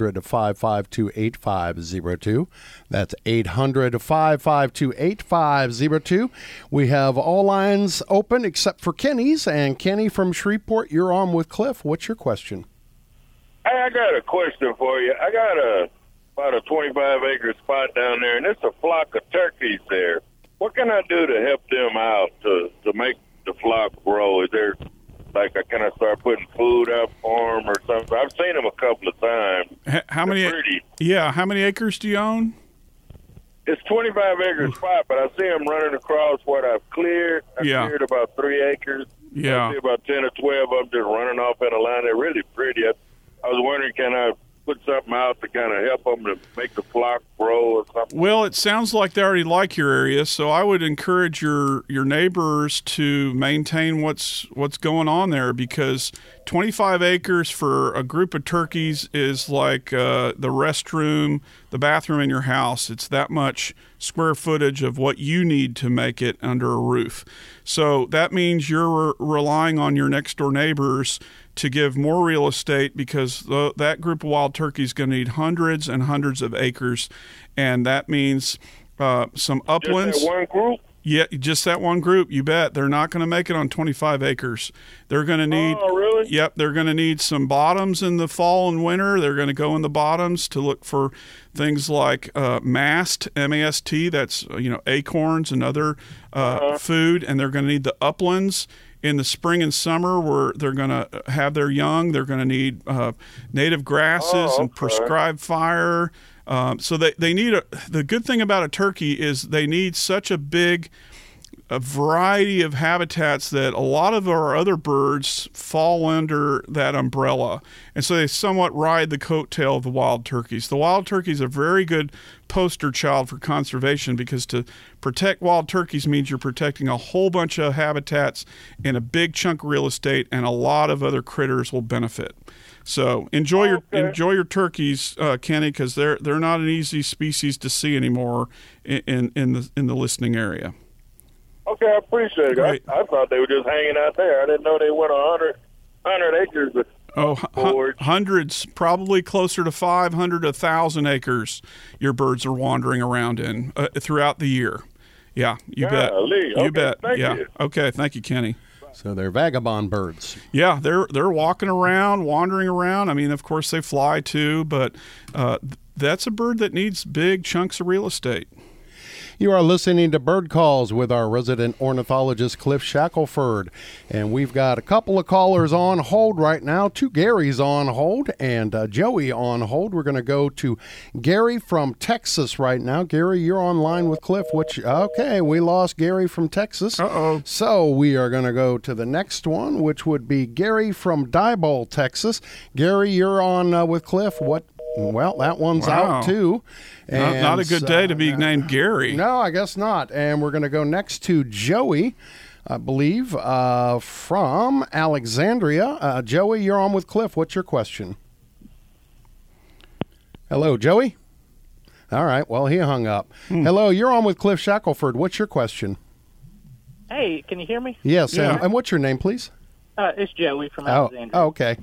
800-552-8502. That's 800-552-8502. We have all lines open except for Kenny's, and Kenny from Shreveport, you're on with Cliff. What's your question? Hey, I got a question for you. I got about a 25-acre spot down there, and it's a flock of turkeys there. What can I do to help them out to make the flock grow? Is there, can I start putting food up for them or something? I've seen them a couple of times. How many? How many acres do you own? It's 25 acre spot, but I see them running across what I've cleared. I cleared about 3 acres. Yeah. I see about 10 or 12 of them just running off in a line. They're really pretty. I was wondering, can I put something out to kind of help them to make the flock grow or something? Well, it sounds like they already like your area, so I would encourage your neighbors to maintain what's going on there, because 25 acres for a group of turkeys is like the restroom, the bathroom in your house. It's that much square footage of what you need to make it under a roof. So that means you're relying on your next door neighbors to give more real estate, because that group of wild turkey is going to need hundreds and hundreds of acres, and that means some uplands. Just that one group? Yeah, just that one group. You bet. They're not going to make it on 25 acres. They're going to need. Oh, really? Yep, they're going to need some bottoms in the fall and winter. They're going to go in the bottoms to look for things like mast, M-A-S-T. That's acorns and other food, and they're going to need the uplands in the spring and summer, where they're going to have their young. They're going to need native grasses and prescribed fire. So they need the good thing about a turkey is they need such a variety of habitats that a lot of our other birds fall under that umbrella. And so they somewhat ride the coattail of the wild turkeys. The wild turkeys are a very good poster child for conservation, because to protect wild turkeys means you're protecting a whole bunch of habitats in a big chunk of real estate, and a lot of other critters will benefit. So enjoy your turkeys, Kenny, because they're not an easy species to see anymore in the listening area. Okay, I appreciate it. I thought they were just hanging out there. I didn't know they went 100 acres. Hundreds, probably closer to 500, 1,000 acres. Your birds are wandering around in throughout the year. Yeah, you bet. You bet. Thank you. Okay, thank you, Kenny. So they're vagabond birds. Yeah, they're walking around, wandering around. I mean, of course, they fly too, but that's a bird that needs big chunks of real estate. You are listening to Bird Calls with our resident ornithologist, Cliff Shackelford. And we've got a couple of callers on hold right now. 2 Garys on hold and Joey on hold. We're going to go to Gary from Texas right now. Gary, you're online with Cliff. Okay, we lost Gary from Texas. Uh-oh. So we are going to go to the next one, which would be Gary from Diboll, Texas. Gary, you're on with Cliff. Well, that one's out too. And not a good day to be named Gary. No, I guess not. And we're going to go next to Joey, I believe, from Alexandria. Joey, you're on with Cliff. What's your question? Hello, Joey? All right. Well, he hung up. Hello, you're on with Cliff Shackelford. What's your question? Hey, can you hear me? Yes. Yeah. And what's your name, please? It's Joey from Alexandria. Oh, okay.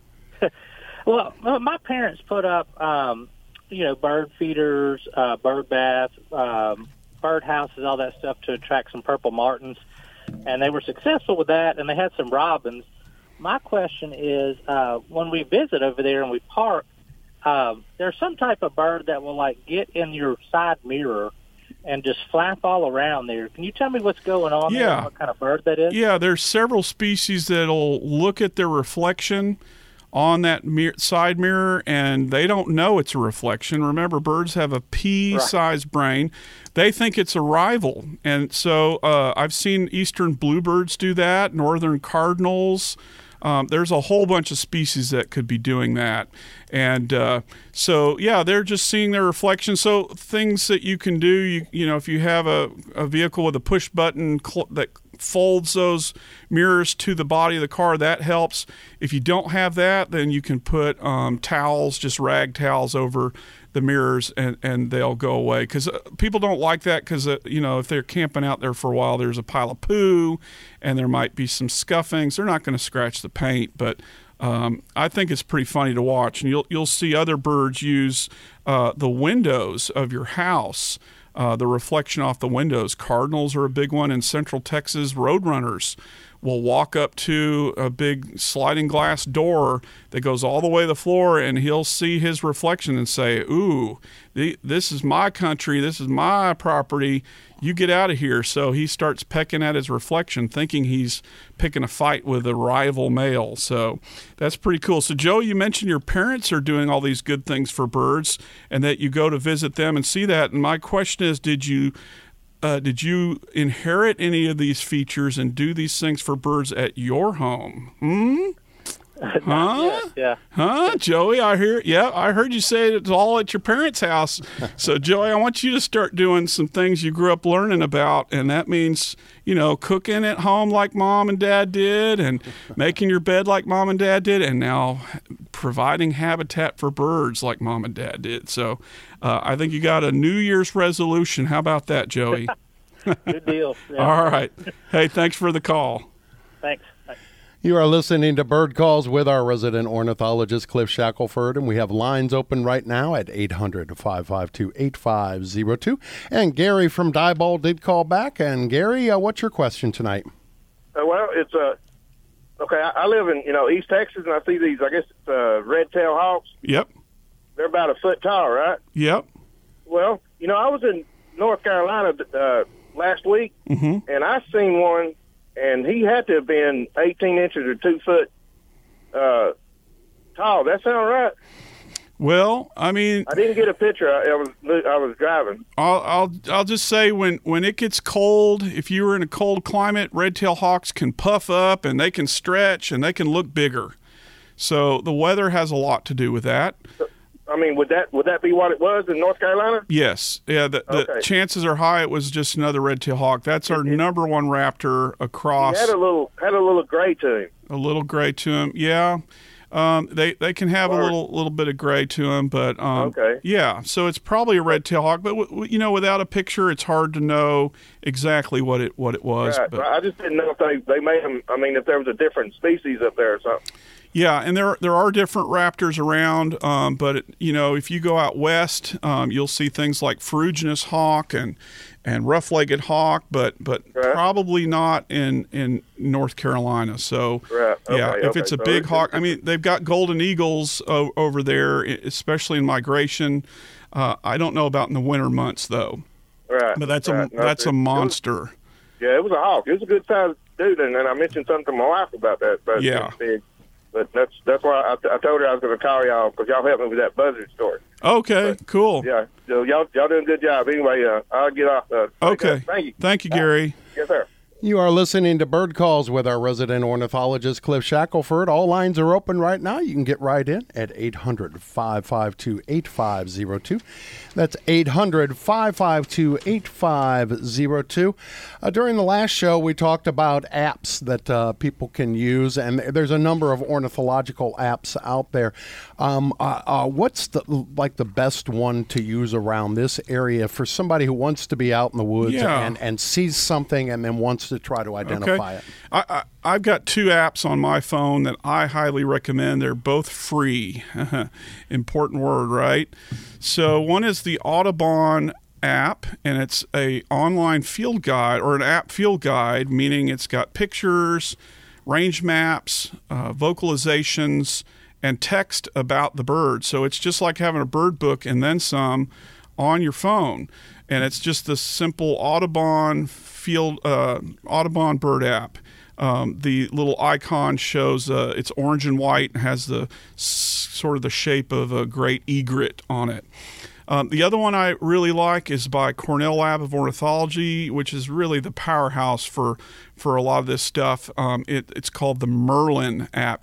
Well, my parents put up, bird feeders, bird baths, bird houses, all that stuff to attract some purple martins, and they were successful with that, and they had some robins. My question is, when we visit over there and we park, there's some type of bird that will, get in your side mirror and just flap all around there. Can you tell me what's going on there and what kind of bird that is? Yeah, there's several species that'll look at their reflection on that side mirror, and they don't know it's a reflection. Remember, birds have a pea-sized brain. They think it's a rival. And so I've seen eastern bluebirds do that, northern cardinals. There's a whole bunch of species that could be doing that. And they're just seeing their reflection. So things that you can do, if you have a vehicle with a push button that folds those mirrors to the body of the car, that helps. If you don't have that, then you can put towels, just rag towels over the mirrors, and they'll go away. Because people don't like that because, if they're camping out there for a while, there's a pile of poo and there might be some scuffings. They're not going to scratch the paint, but I think it's pretty funny to watch. And you'll see other birds use the windows of your house, the reflection off the windows. Cardinals are a big one in Central Texas. Roadrunners will walk up to a big sliding glass door that goes all the way to the floor, and he'll see his reflection and say, ooh, this is my country, this is my property, you get out of here. So he starts pecking at his reflection, thinking he's picking a fight with a rival male. So that's pretty cool. So, Joe, you mentioned your parents are doing all these good things for birds and that you go to visit them and see that. And my question is, did you inherit any of these features and do these things for birds at your home? Huh? Yeah. Huh, Joey? I heard you say it's all at your parents' house. So, Joey, I want you to start doing some things you grew up learning about, and that means, cooking at home like mom and dad did, and making your bed like mom and dad did, and now providing habitat for birds like mom and dad did. So, I think you got a New Year's resolution. How about that, Joey? Good deal. Yeah. All right. Hey, thanks for the call. Thanks. You are listening to Bird Calls with our resident ornithologist, Cliff Shackelford, and we have lines open right now at 800-552-8502. And Gary from Diboll did call back. And Gary, what's your question tonight? Well, it's okay. I live in East Texas, and I see these. I guess it's red-tailed hawks. Yep. They're about a foot tall, right? Yep. Well, I was in North Carolina last week, and I seen one. And he had to have been 18 inches or 2 foot tall. That sound right? Well, I mean, I didn't get a picture. I was driving. I'll just say when it gets cold, if you were in a cold climate, red-tailed hawks can puff up and they can stretch and they can look bigger. So the weather has a lot to do with that. I mean, would that be what it was in North Carolina? Yes. Yeah, the chances are high it was just another red-tailed hawk. That's our number one raptor across. He had a little gray to him. A little gray to him, yeah. They can have a little bit of gray to them, but yeah. So it's probably a red-tailed hawk, but without a picture, it's hard to know exactly what it was. Right. But I just didn't know if they made them. I mean, if there was a different species up there or something. Yeah, and there are different raptors around, but if you go out west, you'll see things like ferruginous hawk and rough-legged hawk, but probably not in North Carolina. So if it's a big hawk, I mean, they've got golden eagles over there, especially in migration. I don't know about in the winter months though. Right, but that's a monster. It was a hawk. It was a good-sized dude, and then I mentioned something to my wife about that. But yeah. Big. But that's why I told her I was going to call y'all because y'all helped me with that buzzard story. Okay, cool. Yeah, so y'all doing a good job. Anyway, I'll get off. Okay. Thank you. Thank you, Gary. Yes, sir. You are listening to Bird Calls with our resident ornithologist, Cliff Shackelford. All lines are open right now. You can get right in at 800-552-8502. That's 800-552-8502. During the last show, we talked about apps that people can use, and there's a number of ornithological apps out there. What's the best one to use around this area for somebody who wants to be out in the woods and sees something and then wants to try to identify it? I've got two apps on my phone that I highly recommend. They're both free. Important word, right? So one is the Audubon app, and it's a online field guide, or an app field guide, meaning it's got pictures, range maps, vocalizations, and text about the bird. So it's just like having a bird book and then some on your phone. And it's just the simple Audubon bird app. The little icon shows it's orange and white and has the sort of the shape of a great egret on it. The other one I really like is by Cornell Lab of Ornithology, which is really the powerhouse for a lot of this stuff. It's called the Merlin app,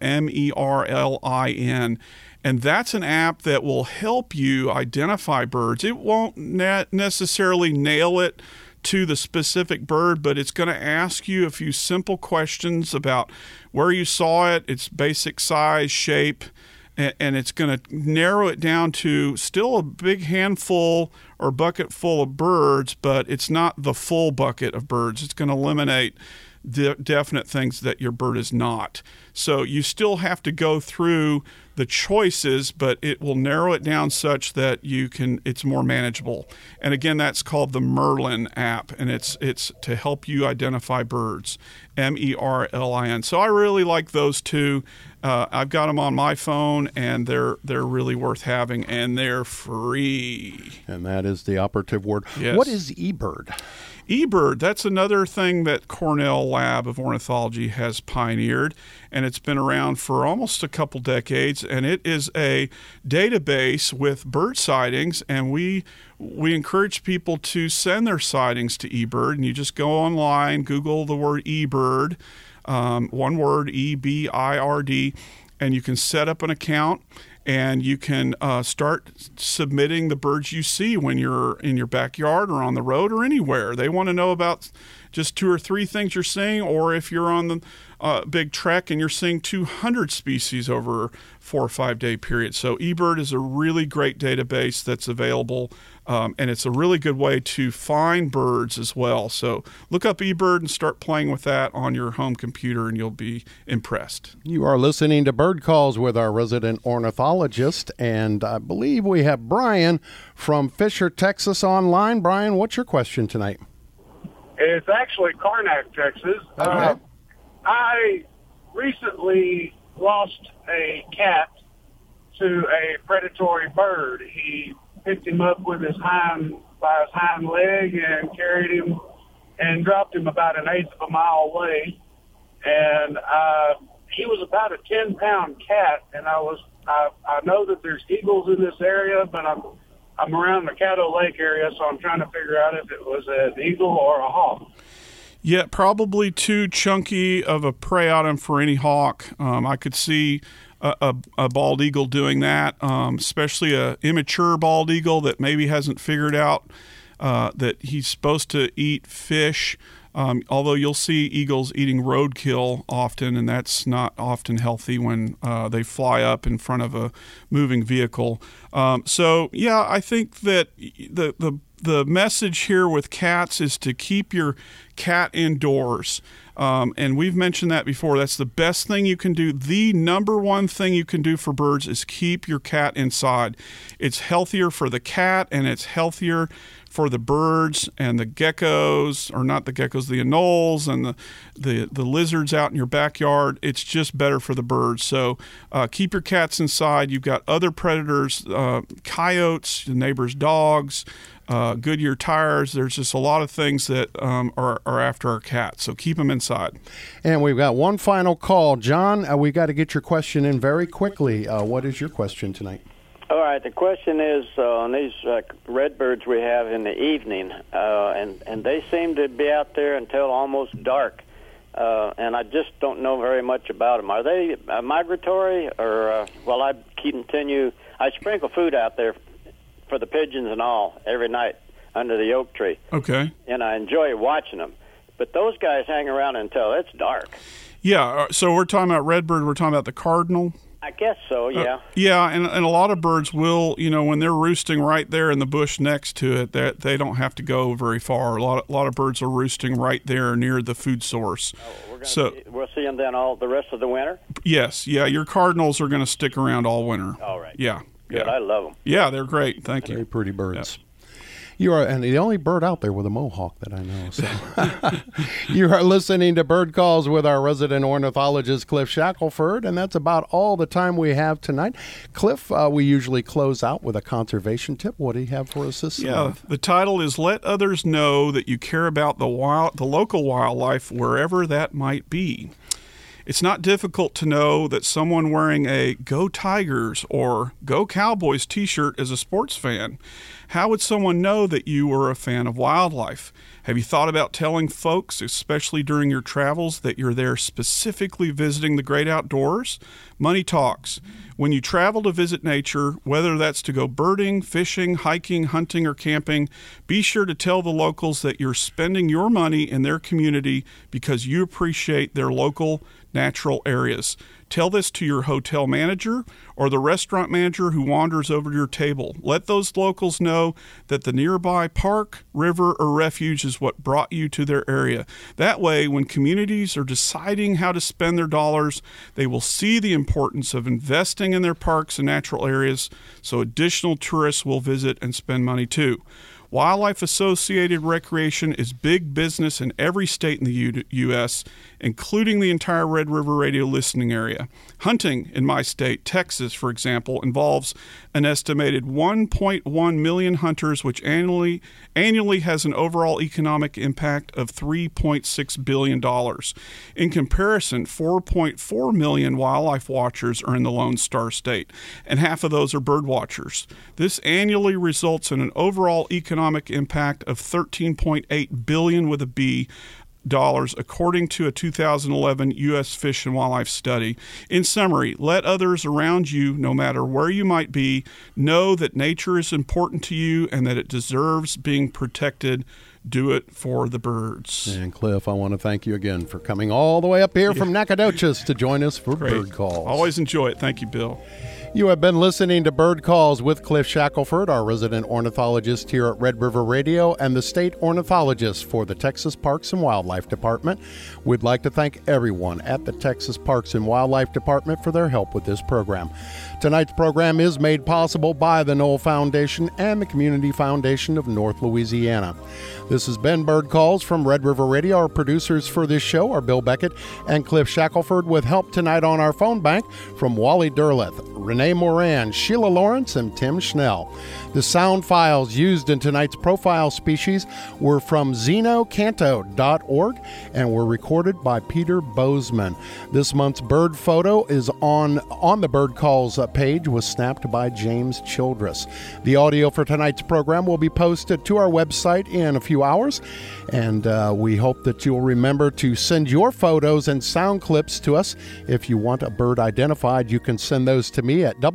MERLIN. And that's an app that will help you identify birds. It won't necessarily nail it to the specific bird, but it's going to ask you a few simple questions about where you saw it, its basic size, shape, and it's going to narrow it down to still a big handful or bucket full of birds, but it's not the full bucket of birds. It's going to eliminate definite things that your bird is not. So you still have to go through the choices, but it will narrow it down such that it's more manageable. And again, that's called the Merlin app, and it's to help you identify birds, MERLIN. So I really like those two. I've got them on my phone, and they're really worth having, and they're free. And that is the operative word. Yes. What is eBird? eBird, that's another thing that Cornell Lab of Ornithology has pioneered, and it's been around for almost a couple decades, and it is a database with bird sightings, and we encourage people to send their sightings to eBird, and you just go online, Google the word eBird, one word, EBIRD, and you can set up an account, and you can start submitting the birds you see when you're in your backyard or on the road or anywhere. They want to know about just 2 or 3 things you're seeing, or if you're on the big trek and you're seeing 200 species over a 4 or 5 day period. So eBird is a really great database that's available, and it's a really good way to find birds as well. So look up eBird and start playing with that on your home computer, and you'll be impressed. You are listening to Bird Calls with our resident ornithologist, and I believe we have Brian from Fisher, Texas online. Brian, what's your question tonight? It's actually Karnak, Texas. Okay. I recently lost a cat to a predatory bird. He picked him up with his hind leg and carried him and dropped him about 1/8 of a mile away. And he was about a 10-pound cat. And I know that there's eagles in this area, but I'm around the Caddo Lake area, so I'm trying to figure out if it was an eagle or a hawk. Yeah, probably too chunky of a prey item for any hawk. I could see a bald eagle doing that, especially a immature bald eagle that maybe hasn't figured out that he's supposed to eat fish. Although you'll see eagles eating roadkill often, and that's not often healthy when they fly up in front of a moving vehicle. So yeah, I think that the message here with cats is to keep your cat indoors. And we've mentioned that before. That's the best thing you can do. The number one thing you can do for birds is keep your cat inside. It's healthier for the cat, and it's healthier for the birds and the geckos, or not the geckos, the anoles and the lizards out in your backyard. It's just better for the birds. So keep your cats inside. You've got other predators, coyotes, your neighbors' dogs, Goodyear tires. There's just a lot of things that are after our cats. So keep them inside. And we've got one final call. John, we got to get your question in very quickly. What is your question tonight? All right. The question is on these redbirds we have in the evening, and they seem to be out there until almost dark. And I just don't know very much about them. Are they migratory, or will I continue? I sprinkle food out there for the pigeons and all every night under the oak tree. Okay. And I enjoy watching them. But those guys hang around until it's dark. Yeah. So we're talking about redbird. We're talking about the cardinal. I guess so, yeah. Yeah, and a lot of birds will, when they're roosting right there in the bush next to it, they don't have to go very far. A lot of birds are roosting right there near the food source. We'll see them then all the rest of the winter? Yes, yeah. Your cardinals are going to stick around all winter. All right. Yeah. Good, yeah. I love them. Yeah, they're great. Thank you. Very pretty birds. Yeah. You are, and the only bird out there with a mohawk that I know. So. You are listening to Bird Calls with our resident ornithologist, Cliff Shackelford, and that's about all the time we have tonight. Cliff, we usually close out with a conservation tip. What do you have for us this month? The title is "Let Others Know That You Care About the Local Wildlife Wherever That Might Be." It's not difficult to know that someone wearing a Go Tigers or Go Cowboys t-shirt is a sports fan. How would someone know that you were a fan of wildlife? Have you thought about telling folks, especially during your travels, that you're there specifically visiting the great outdoors? Money talks. When you travel to visit nature, whether that's to go birding, fishing, hiking, hunting, or camping, be sure to tell the locals that you're spending your money in their community because you appreciate their local natural areas. Tell this to your hotel manager or the restaurant manager who wanders over your table. Let those locals know that the nearby park, river, or refuge is what brought you to their area. That way, when communities are deciding how to spend their dollars, they will see the importance of investing in their parks and natural areas so additional tourists will visit and spend money too. Wildlife-associated recreation is big business in every state in the U.S., including the entire Red River Radio listening area. Hunting in my state, Texas, for example, involves an estimated 1.1 million hunters, which annually has an overall economic impact of $3.6 billion. In comparison, 4.4 million wildlife watchers are in the Lone Star State, and half of those are bird watchers. This annually results in an overall economic impact of $13.8 billion with a B dollars, according to a 2011 U.S. Fish and Wildlife study. In summary, let others around you, no matter where you might be, know that nature is important to you and that it deserves being protected. Do it for the birds. And Cliff, I want to thank you again for coming all the way up here from Nacogdoches to join us for Great. Bird Calls. Always enjoy it. Thank you, Bill. You have been listening to Bird Calls with Cliff Shackelford, our resident ornithologist here at Red River Radio and the state ornithologist for the Texas Parks and Wildlife Department. We'd like to thank everyone at the Texas Parks and Wildlife Department for their help with this program. Tonight's program is made possible by the Knoll Foundation and the Community Foundation of North Louisiana. This has been Bird Calls from Red River Radio. Our producers for this show are Bill Beckett and Cliff Shackelford, with help tonight on our phone bank from Wally Derleth, Renee Moran, Sheila Lawrence, and Tim Schnell. The sound files used in tonight's profile species were from xenocanto.org and were recorded by Peter Bozeman. This month's bird photo is on the Bird Calls page, was snapped by James Childress. The audio for tonight's program will be posted to our website in a few hours, and we hope that you'll remember to send your photos and sound clips to us. If you want a bird identified, you can send those to me at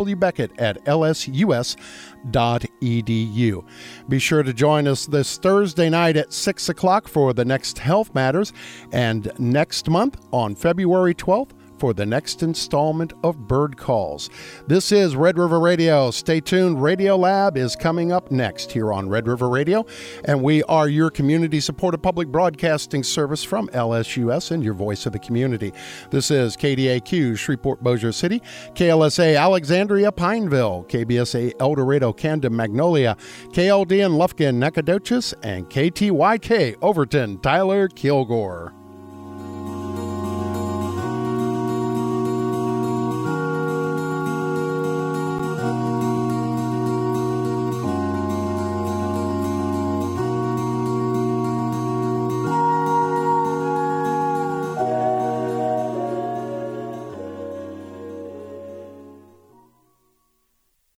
wbeckett@lsus.edu. Be sure to join us this Thursday night at 6 o'clock for the next Health Matters, and next month on February 12th for the next installment of Bird Calls. This is Red River Radio. Stay tuned. Radio Lab is coming up next here on Red River Radio, and we are your community-supported public broadcasting service from LSUS and your voice of the community. This is KDAQ, Shreveport, Bossier City, KLSA, Alexandria, Pineville, KBSA, El Dorado, Camden, Magnolia, KLD in Lufkin, Nacogdoches, and KTYK, Overton, Tyler, Kilgore.